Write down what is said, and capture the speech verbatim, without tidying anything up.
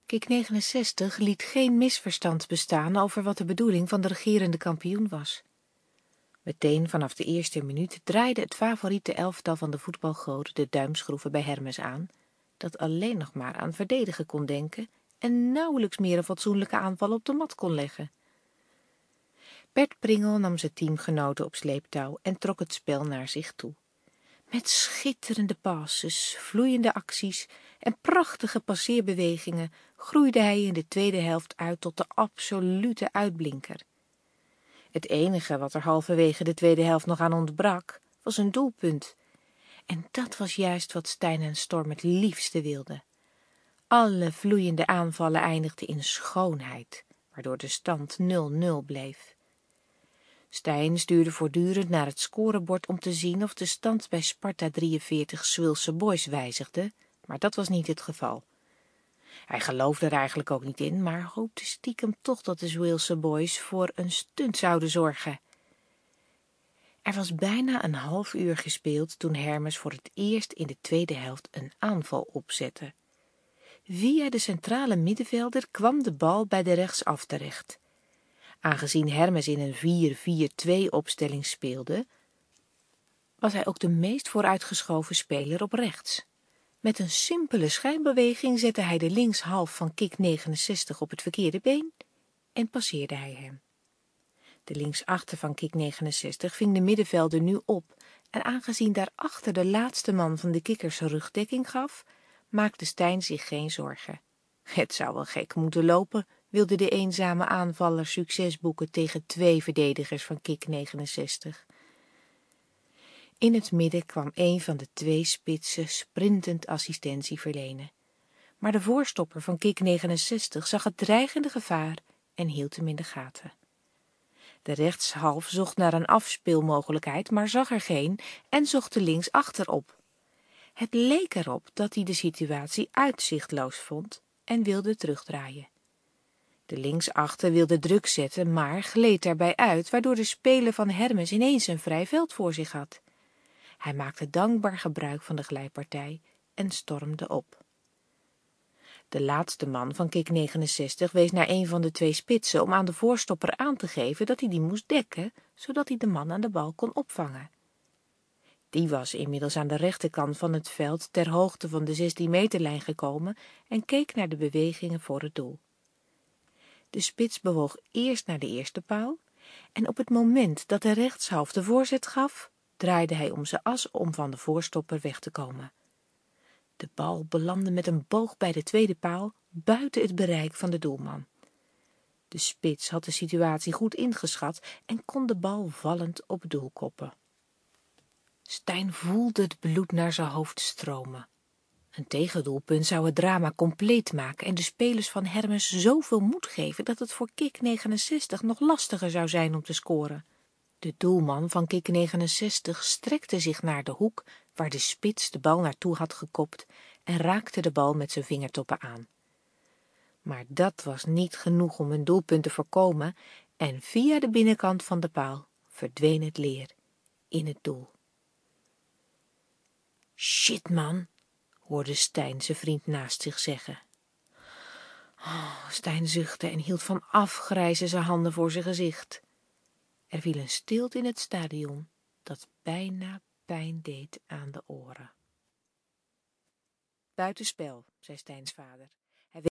Kik negenenzestig liet geen misverstand bestaan over wat de bedoeling van de regerende kampioen was. Meteen vanaf de eerste minuut draaide het favoriete elftal van de voetbalgoden de duimschroeven bij Hermes aan, dat alleen nog maar aan verdedigen kon denken en nauwelijks meer een fatsoenlijke aanval op de mat kon leggen. Bert Pringel nam zijn teamgenoten op sleeptouw en trok het spel naar zich toe. Met schitterende passes, vloeiende acties en prachtige passeerbewegingen groeide hij in de tweede helft uit tot de absolute uitblinker. Het enige wat er halverwege de tweede helft nog aan ontbrak, was een doelpunt. En dat was juist wat Stijn en Storm het liefste wilden. Alle vloeiende aanvallen eindigden in schoonheid, waardoor de stand nul nul bleef. Stijn stuurde voortdurend naar het scorebord om te zien of de stand bij Sparta drieënveertig Zwilse Boys wijzigde, maar dat was niet het geval. Hij geloofde er eigenlijk ook niet in, maar hoopte stiekem toch dat de Zwilse Boys voor een stunt zouden zorgen. Er was bijna een half uur gespeeld toen Hermes voor het eerst in de tweede helft een aanval opzette. Via de centrale middenvelder kwam de bal bij de rechtsaf terecht. Aangezien Hermes in een vier vier twee opstelling speelde, was hij ook de meest vooruitgeschoven speler op rechts. Met een simpele schijnbeweging zette hij de linkshalf van Kik negenenzestig op het verkeerde been en passeerde hij hem. De linksachter van Kik negenenzestig ving de middenvelder nu op en aangezien daarachter de laatste man van de Kikkers rugdekking gaf, maakte Stijn zich geen zorgen. Het zou wel gek moeten lopen, wilde de eenzame aanvaller succes boeken tegen twee verdedigers van Kik negenenzestig. In het midden kwam een van de twee spitsen sprintend assistentie verlenen. Maar de voorstopper van Kik negenenzestig zag het dreigende gevaar en hield hem in de gaten. De rechtshalf zocht naar een afspeelmogelijkheid, maar zag er geen en zocht de linksachter op. Het leek erop dat hij de situatie uitzichtloos vond en wilde terugdraaien. De linksachter wilde druk zetten, maar gleed daarbij uit, waardoor de speler van Hermes ineens een vrij veld voor zich had. Hij maakte dankbaar gebruik van de glijpartij en stormde op. De laatste man van Kik negenenzestig wees naar een van de twee spitsen om aan de voorstopper aan te geven dat hij die moest dekken, zodat hij de man aan de bal kon opvangen. Die was inmiddels aan de rechterkant van het veld ter hoogte van de zestien meterlijn gekomen en keek naar de bewegingen voor het doel. De spits bewoog eerst naar de eerste paal en op het moment dat de rechtshalf de voorzet gaf, draaide hij om zijn as om van de voorstopper weg te komen. De bal belandde met een boog bij de tweede paal buiten het bereik van de doelman. De spits had de situatie goed ingeschat en kon de bal vallend op doel koppen. Stijn voelde het bloed naar zijn hoofd stromen. Een tegendoelpunt zou het drama compleet maken en de spelers van Hermes zoveel moed geven dat het voor Kik negenenzestig nog lastiger zou zijn om te scoren. De doelman van Kik negenenzestig strekte zich naar de hoek waar de spits de bal naartoe had gekopt en raakte de bal met zijn vingertoppen aan. Maar dat was niet genoeg om een doelpunt te voorkomen en via de binnenkant van de paal verdween het leer in het doel. Shit, man, hoorde Stijn zijn vriend naast zich zeggen. Oh, Stijn zuchtte en hield van afgrijzen zijn handen voor zijn gezicht. Er viel een stilte in het stadion dat bijna pijn deed aan de oren. Buitenspel, zei Stijns vader.